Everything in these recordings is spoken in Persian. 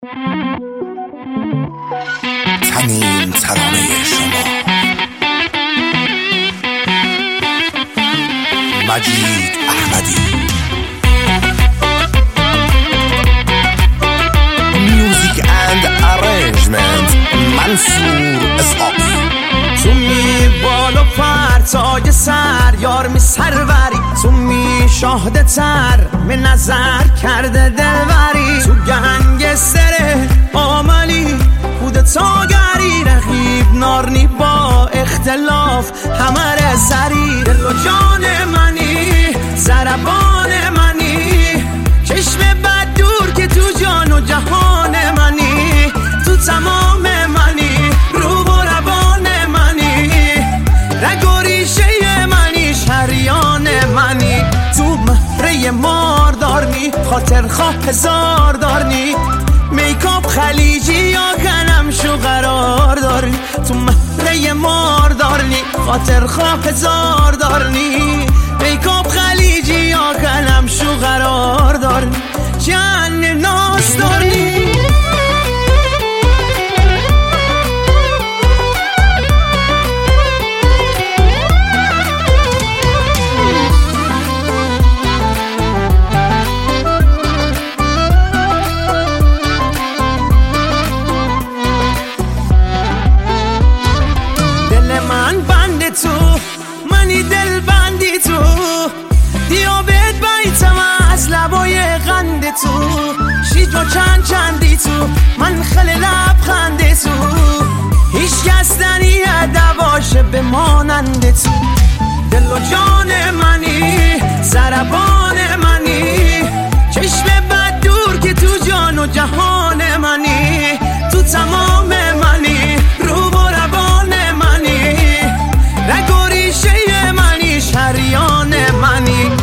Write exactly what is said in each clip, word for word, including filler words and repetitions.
تنین ترانه شما مجید احمدی. میوزیک اند ارنجمنت منصور اسحاقی. تو می بالا پرتای سر یار می سروری، تو می شاهده تر می نظر کرده دلوری، تو گنگستر آملی کودتاگری، رقیب نارنی با اختلاف همه سری. دل و جان منی زربان منی، چشم بد دور که تو جان و جهان منی، تو تمام منی رو و روان منی، رگ و ریشه منی شریان منی، تو مهره مار دارنی خاطر خواه هزار دارنی، میکاپ خلیجی یا کنم شو قرار دارنی، تو مهره مار دارنی خاطر خواه هزار دارنی، میکاپ خلیجی یا کنم شو قرار دارنی، جن ناس دارنی. تو منی دل بندی تو، دیابت بیتم از لبای غند تو، شیج و چند چندی تو، من خیلی لبخند تو، هیچ کستنی دواشه بمانند تو، دل و جان منی زربان منی، چشم بد دور که تو جان و جهان منی، تو تمام منی رو و روان منی، رگ و ریشه منی شریان منی.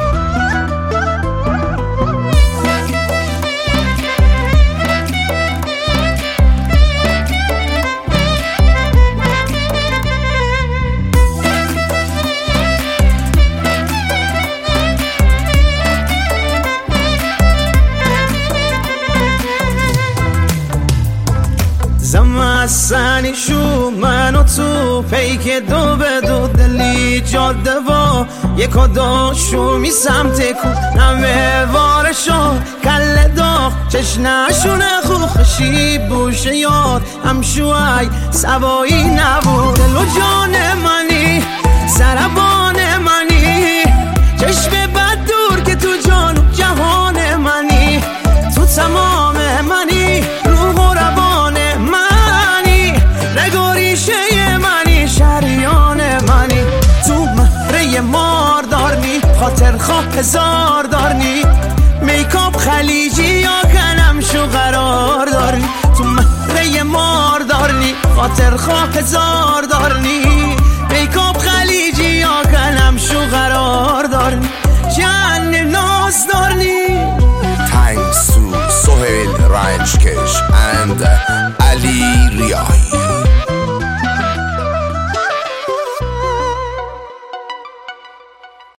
زمستنی شو من و تو پیک دو به دو، دلی جاده و یک و دو شو می سمت کو، نمه وارشو کل داغ چشنشونه خوخشی بوشه یار هم شوی سوایی نبود، دل و جان منی سربان منی، چشم بد دور که تو جان و جهان منی، تو تمام منی روح و روان منی، رگ و ریشه منی شریان منی، تو مهره مار دارنی خاطر خواه هزار دارنی، میکاپ خلیجی یا کنم شو قرار دارنی، تو مهره مار دارنی خاطر خواه هزار دارنی، میکاپ خلیجی یا کنم شو قرار دارنی، جن ناز دارنی. تنگ سو سهیل رنجکش